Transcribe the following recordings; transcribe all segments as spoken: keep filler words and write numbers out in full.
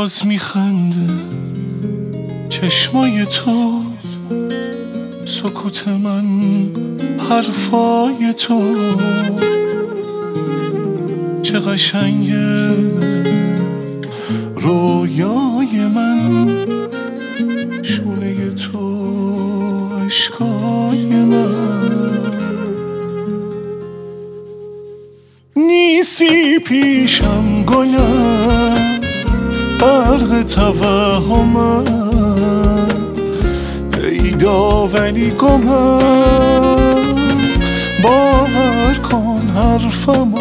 باز میخنده چشمای تو، سکوت من حرفای تو. چه قشنگه رویای من، شونه تو عشقای من. نیستی پیشم گلم، غرق توهمم، پیدا ولی گمم. باور کن حرفمو،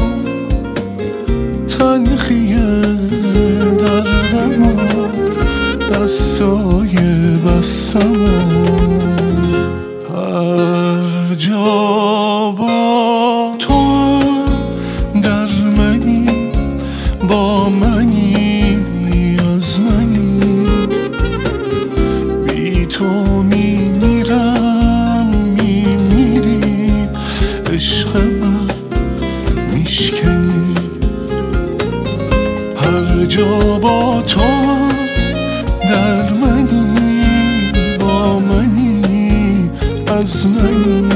تلخی دردمو، دستای بستمو. هر جا با تو در منی، با منی از منی. بی تو میمیرم میمیری، عشق من میشکنی. هر جا با تو در منی، با منی از منی.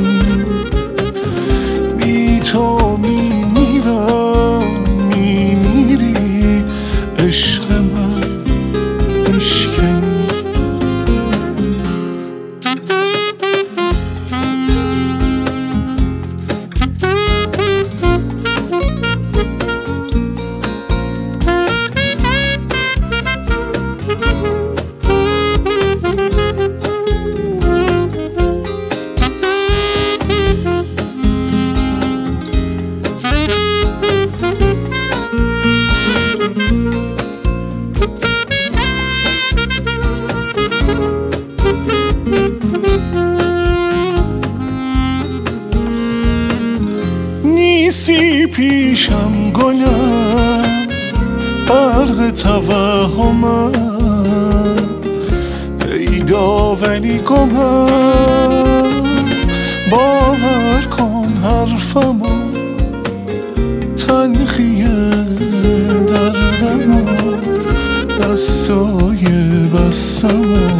بی تو میمیرم میمیری، عشق من میشکنی. نیستی پیشم گلم، غرق توهمم، پیدا ولی گمم. باور کن حرفمو، تلخی دردمو، دستای بستمو.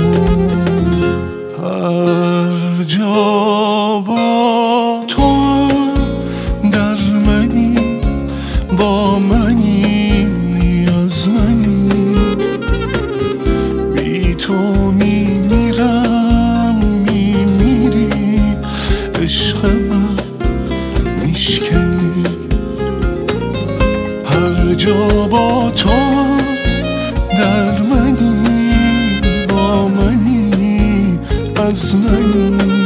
هر جا با تو در منی، با منی از منی. بی تو میمیرم میمیری، عشق من میشکنی. هر جا با تو در منی، با منی از منی.